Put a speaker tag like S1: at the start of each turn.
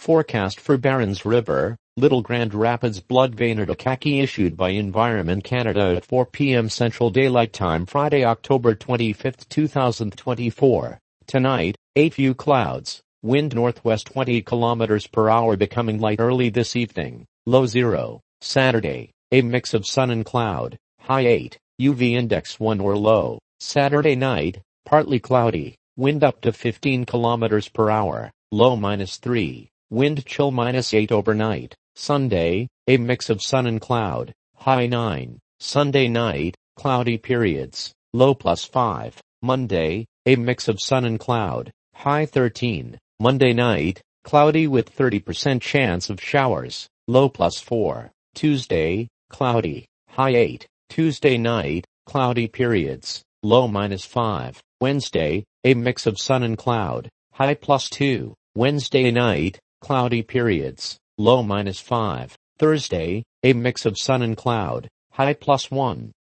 S1: Forecast for Barrens River, Little Grand Rapids Blood Vein at Akaki issued by Environment Canada at 4 p.m. Central Daylight Time Friday, October 25, 2024. Tonight, a few clouds, wind northwest 20 km per hour becoming light early this evening, low 0. Saturday, a mix of sun and cloud, high 8, UV index 1 or low. Saturday night, partly cloudy, wind up to 15 km per hour, low -3. Wind chill -8 overnight. Sunday, a mix of sun and cloud, high 9. Sunday night, cloudy periods, low +5. Monday, a mix of sun and cloud, high 13. Monday night, cloudy with 30% chance of showers, low +4. Tuesday, cloudy, high 8. Tuesday night, cloudy periods, low -5. Wednesday, a mix of sun and cloud, high +2. Wednesday night, cloudy periods, low -5. Thursday, a mix of sun and cloud, high +1.